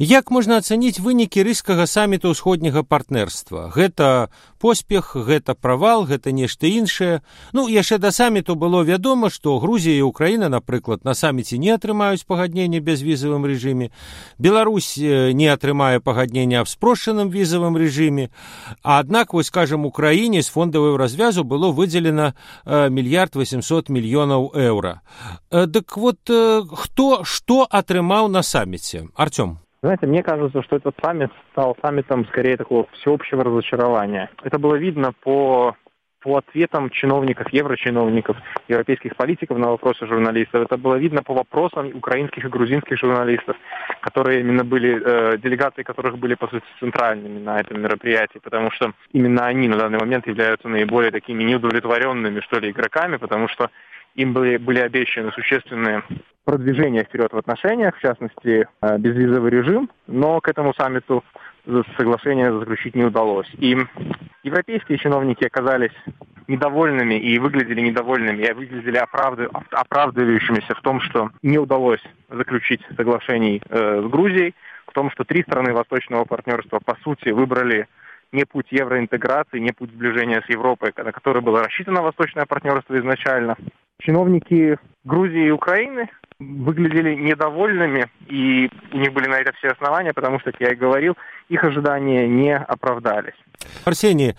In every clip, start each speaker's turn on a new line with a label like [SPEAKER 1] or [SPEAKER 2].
[SPEAKER 1] Як можна ацаніць вынікі рыжскага саміту ўсходняга партнерства? Гэта поспех, гэта правал, гэта нешта іншае. Яшчэ да саміту было вядома, што Грузія і Украіна, напрыклад, на саміце не атрымаюць пагаднення бязвізавым рэжыме. Беларусь не атрымае пагаднення аб спрошчаным візавым рэжыме. Аднак, скажам, Украіне з фондавого развязу было выдзелена 1 800 000 000 еўра. Дык што атрымаў на саміце? Артём?
[SPEAKER 2] Знаете, мне кажется, что этот саммит стал саммитом скорее такого всеобщего разочарования. Это было видно по ответам чиновников, еврочиновников, европейских политиков на вопросы журналистов. Это было видно по вопросам украинских и грузинских журналистов, которые именно были, делегации которых были, по сути, центральными на этом мероприятии, потому что именно они на данный момент являются наиболее такими неудовлетворенными, что ли, игроками, потому что им были обещаны существенные продвижения вперед в отношениях, в частности, безвизовый режим, но к этому саммиту соглашение заключить не удалось. И европейские чиновники оказались недовольными и выглядели недовольными, и выглядели оправдывающимися в том, что не удалось заключить соглашений с Грузией, в том, что 3 страны Восточного партнерства, по сути, выбрали не путь евроинтеграции, не путь сближения с Европой, на который было рассчитано Восточное партнерство изначально. Чиновники Грузии и Украины выглядели недовольными, и у них были на это все основания, потому что, как я и говорил, их ожидания не оправдались.
[SPEAKER 1] Арсений,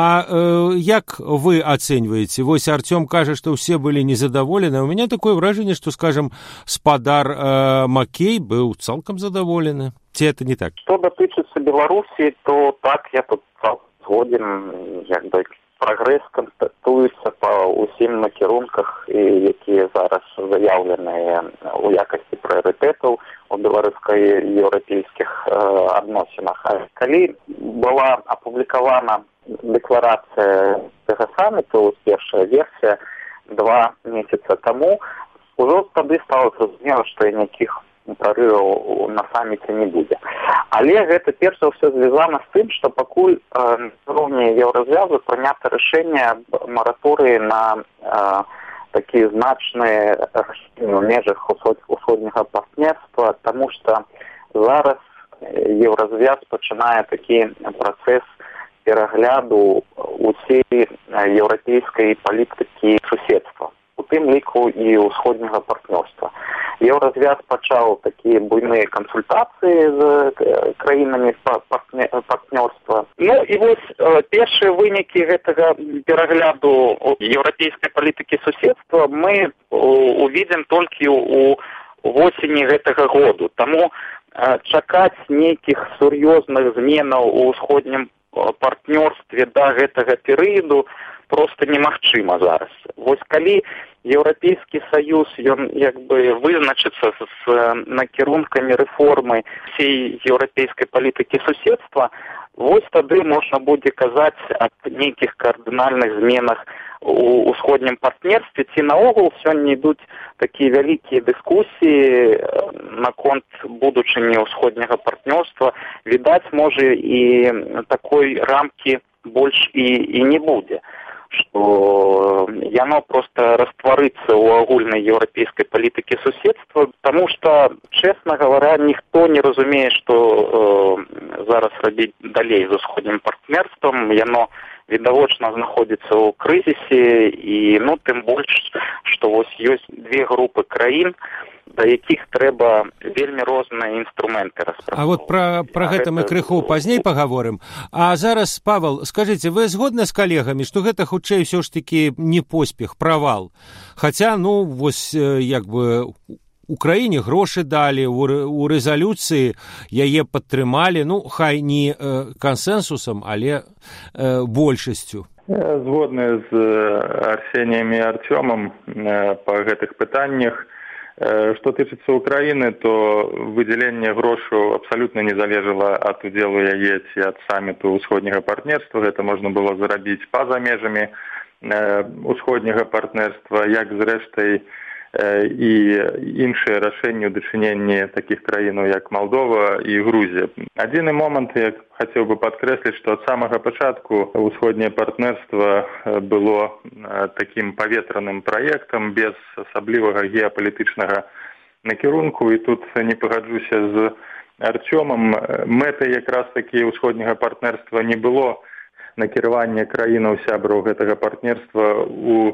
[SPEAKER 1] як вы оцениваете? Артём кажа, что все были незадоволены. У меня такое выражение, что, скажем, спадар Макей был цалком задоволены. Ці это не так?
[SPEAKER 3] Что дотычыцца Беларусі, то так, я тут згоден, прогресс констатуецца па ўсім накірунках, якія зараз заяўленыя ў якасці прыярытэтаў у беларуска-еўрапейскіх адносінах. Калі была апублікавана дэкларацыя гэтага саміту, першая версія 2 месяца таму, ужо тады стала зразумела, што ніякіх прорываў на саміце не будзе. Але гэта перш за ўсё звязана з тым, што пакуль на ўзроўні еўразвязу прынята рашэнне аб мараторыі на такія значныя рашэнні ў межах усходняга партнерства, таму што зараз еўразвяз пачынае такі працэс перагляду ўсей еўрапейскай палітыкі суседства, у тым ліку і ўсходняга партнерства. Еўразвяз пачаў такія буйныя кансультацыі з краінамі партнерства. І вось першыя вынікі гэтага перагляду еўрапейскай палітыкі суседства мы увидзім толькі ў восені гэтага году. Таму чакаць нейкіх сур'ёзных зменаў у ўсходнім партнерстве да гэтага перыяду просто немагчыма зараз. Вось калі Еўрапейскі саюз, ён вызначыцца з накірункамі рэформы всей еўрапейскай палітыкі суседства, вось тады можна будзе казаць аб нейкіх кардынальных зменах у ўсходнім партнерстве, ці наогул сёння ідуць такія вялікія дыскусіі наконт будучыні ўсходняга партнерства. Відаць, можа, і такой рамкі больш і не будзе, что яно просто растварыцца ў агульнай еўрапейскай палітыкі суседства, потому что, честно говоря, ніхто не разумее, что зараз рабіць далей з усходнім партнерствам. Яно відавочна знаходзіцца ў крызісе, і тым больш, што вось ёсць 2 групы краін, да якіх трэба вельмі розныя інструменты распрацоўваць.
[SPEAKER 1] А вот про гэта мы крыху пазней паговорым. А зараз, Павел, скажите, вы згодны з калегамі, што гэта хутчэй ўсё ж такі не поспех, правал? Хаця, Украіне грошы далі, у рэзалюцыі яе падтрымалі, хай не кансэнсусам, але большасцю.
[SPEAKER 4] Згодны з Арсеніем і Артёмам па гэтых пытаннях. Што тычыцца Украіны, то выдзяленне грошаў абсалютна не залежала ад удзелу яе ці ад саміту ўсходняга партнерства. Гэта можна было зарабіць па-за межамі ўсходняга партнерства, як зрэштай і іншыя рашэнні ў дачыненні такіх краінаў, як Малдова і Грузія. Адзіны момант, я хацеў бы падкрэсліць, што ад самага пачатку ўсходняе партнерства было такім паветраным праектам без асаблівага геапалітычнага накірунку, і тут не пагаджуся з Артёмам. Мэтай якраз такі ўсходняга партнерства не было накіравання краінаў сябраў гэтага партнерства у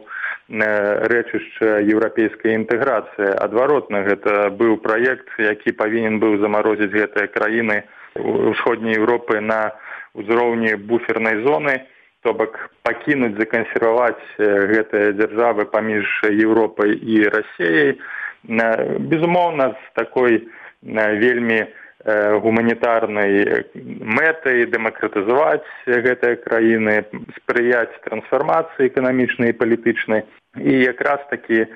[SPEAKER 4] рэчышча еўрапейскай інтэграцыі. Адваротна, гэта быў праект, які павінен быў замарозіць гэтыя краіны ўсходняй Еўропы на ўзроўні буфернай зоны, то бок пакінуць, закансерваваць гэтыя дзяржавы паміж Еўропай і Расіяй. Безумоўна, з такой вельмі гуманітарнай мэтай дэмакратызаваць гэтыя краіны, спрыяць трансфармацыі эканамічнай і палітычнай. І якраз такі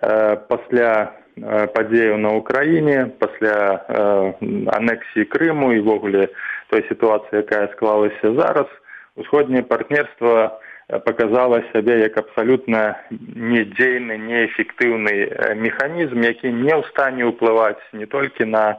[SPEAKER 4] пасля падзеяў на Ўкраіне, пасля анексіі Крыму і ввогуле той сітуацыі, якая склалася зараз, усходняе партнерства показала сябе як абсалютна недзейны, неэфектыўны механізм, які не ў стане ўплываць не толькі на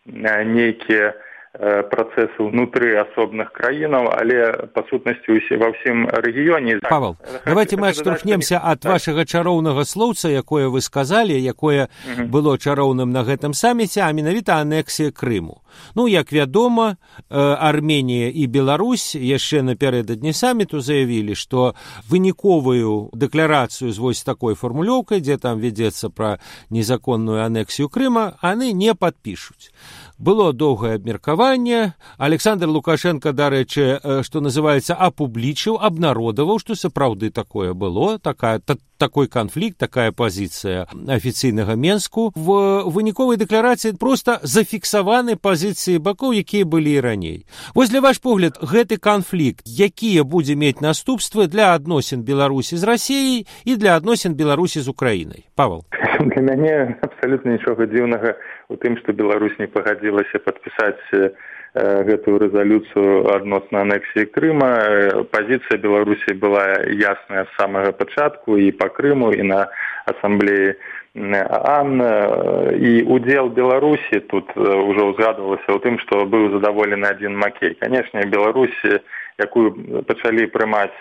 [SPEAKER 4] нейкія працэсы ўнутры асобных краінаў, але па сутнасці ва ўсім рэгіёне.
[SPEAKER 1] Павел, давайте мы адштурхнемся ад вашага чароўнага слоўца, якое вы сказалі, якое было чароўным на гэтым саміце, а менавіта анексія Крыму. Ну, як вядома, Арменія і Беларусь яшчэ напярэдадні саміту заявілі, што выніковую дэкларацыю з вось такой фармулёўкай, дзе там вядзецца пра незаконную анексію Крыма, яны не падпішуць. Было доўгае абмеркаванне. Александр Лукашенко, дарэчы, што называецца, апублічыў, абнародаваў, што сапраўды такое было, такой канфлікт, такая пазіцыя афіцыйнага Менску. В выніковай дэкларацыі проста зафіксаваны пазіцыі бакоў, якія былі і раней. Вось для ваш погляд, гэты канфлікт, якія будзе мець наступствы для адносін Беларусі з Расіяй і для адносін Беларусі з Украінай? Павел.
[SPEAKER 4] Для мяне абсалютна нічога дзіўнага у тым, што Беларусь не пагадзілася падпісаць гэтую рэзалюцыю адносна анексіі Крыма. Пазіцыя Беларусі была ясная з самага пачатку і па Крыму, і на асамблеі ААН. І удзел Беларусі тут ўжо ўзгадвалася ў тым, што быў задаволены адзін Макей. Канешне, Беларусі, якую пачалі прымаць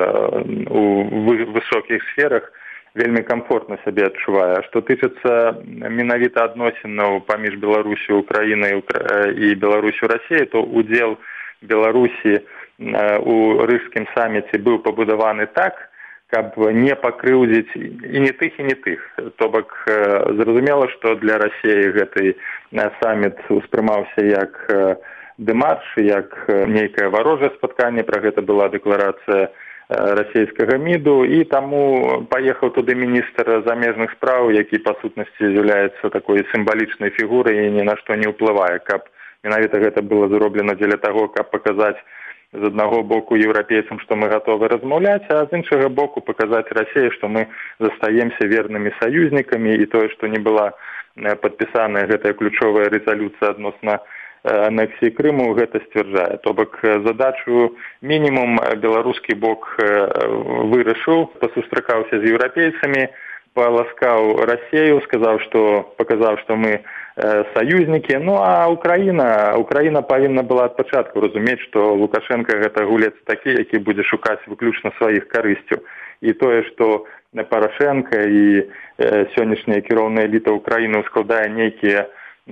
[SPEAKER 4] у высокіх сферах, вельмі комфортна сябе адчувае. Што тычыцца менавіта адносінаў паміж Беларусю, Украінай і Беларусю, Расіяй, то удзел Беларусі у рыжскім саміце быў пабудаваны так, каб не пакрыўдзіць і не тых, і не тых. То бок, зразумела, што для Расіі гэты саміт успрымаўся як дэмарш, як нейкае варожае спатканне, пра гэта была дэкларацыя расійскага МІДу, і таму паехаў туды міністр замежных спраў, які па сутнасці з'яўляецца такой сімвалічнай фігурай і ні на што не ўплывае, каб менавіта гэта было зроблена дзеля таго, каб паказаць з аднаго боку еўрапейцам, што мы гатовы размаўляць, а з іншага боку паказаць Расіі, што мы застаемся вернымі саюзнікамі, і тое, што не была падпісаная гэтая ключовая рэзалюцыя адносна анексіі Крыму, гэта сцвярджае. То бок задачу мінімум беларускі бок вырашыў, пасустракаўся з еўрапейцамі, паласкаў Расію, паказаў, што мы саюзнікі. Ну а Украіна павінна была ад пачатку разумець, што Лукашенко гэта гулец такі, які будзе шукаць выключна сваіх карысцяў. І тое, што Парашенко і сённяшняя кіроўная эліта Украіны складае нейкія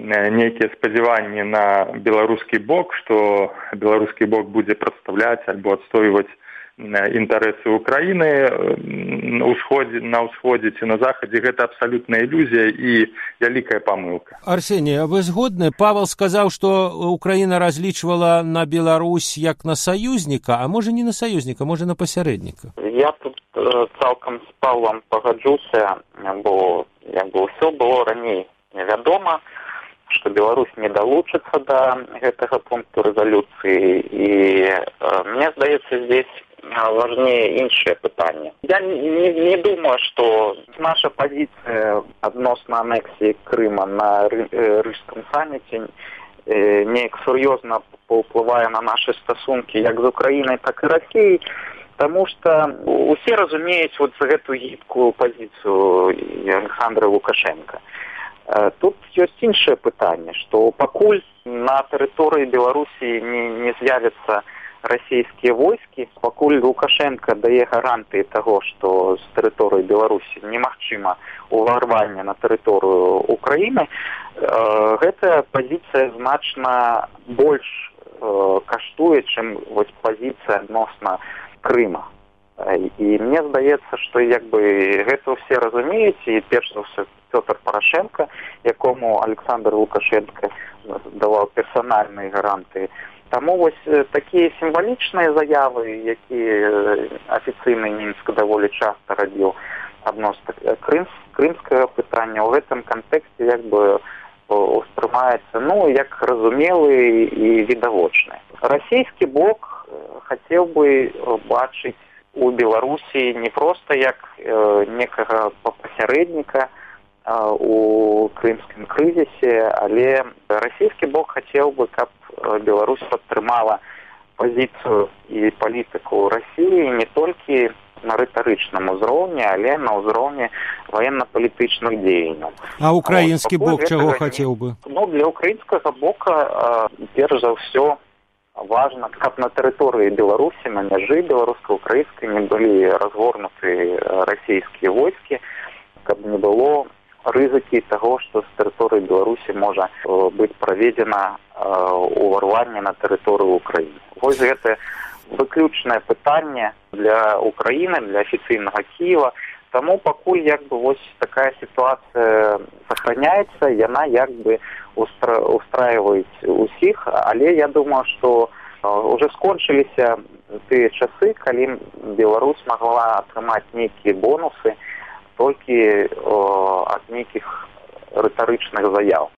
[SPEAKER 4] спадзяванні на беларускі бок, што беларускі бок будзе прадстаўляць альбо адстойваць інтарэсы Украіны на ўсходзе ці на захадзе, гэта абсалютная ілюзія і вялікая памылка.
[SPEAKER 1] Арсений, а вы згодны? Павел сказаў, што Украіна разлічвала на Беларусь як на саюзніка, а можа не на саюзніка, можа на пасярэдніка.
[SPEAKER 3] Я тут цалкам з Павлам пагаджуся, бо ўсё было раней невядома, што Беларусь не далучыцца да гэтага пункту рэзалюцыі, і мне здаецца, здесь важнее іншае пытанне. Я не думаю, што наша пазіцыя адносна анексіі Крыма на рыжскім саміце неяк сур'ёзна паўплывае на нашы стасункі як з Украінай, так і Расіяй, таму што усе разумеюць вот гэту гібкую пазіцыю Александра Лукашенка. Тут ёсць іншае пытанне, што пакуль на тэрыторыі Беларусі не з'явіцца расійскія войскі. Пакуль Лукашенко дае гарантыі таго, што з тэрыторыі Беларусі немагчыма ўварванне на тэрыторыю Украіны, гэтая пазіцыя значна больш каштуе, чым вось пазіцыя адносна Крыма. І мне здаецца, што гэта ўсе разумеюць, і перш за ўсё Пётр Парашенко, якому Александр Лукашенко даваў персанальныя гарантыі. Таму вось такія сімвалічныя заявы, якія афіцыйны Мінск даволі часта рабіў адносна крымскага пытання, у гэтым кантэксце успрымаецца, як разумелы і відавочны. Расійскі бок хацеў бы бачыць у Беларусі не проста як некага пасярэдніка у крымскім крызісе, але расійскі бок хацеў бы, каб Беларусь падтрымала пазіцыю і палітыку Расіі не толькі на рытарычным узроўні, але на ўзроўні военно-палітычных дзеянняў.
[SPEAKER 1] А украінскі бок чаго хацеў бы?
[SPEAKER 3] Для украінскага бока перш за ўсё важна, каб на тэрыторыі Беларусі, на мяжы беларуска-украінскай не былі разгорнуты расійскія войскі, каб не было рызыкі таго, што з тэрыторыі Беларусі можа быць праведзена ўварванне на тэрыторыю Украіны. Вось гэта выключнае пытанне для Украіны, для афіцыйнага Кіева. Таму пакуль вось такая сітуацыя сохраняецца, яна устраиваюць усіх, але я думаю, што уже скончыліся тыя часы, калі Беларусь магла атрымаць нейкія бонусы толькі ад нейкіх рытарычных заяў.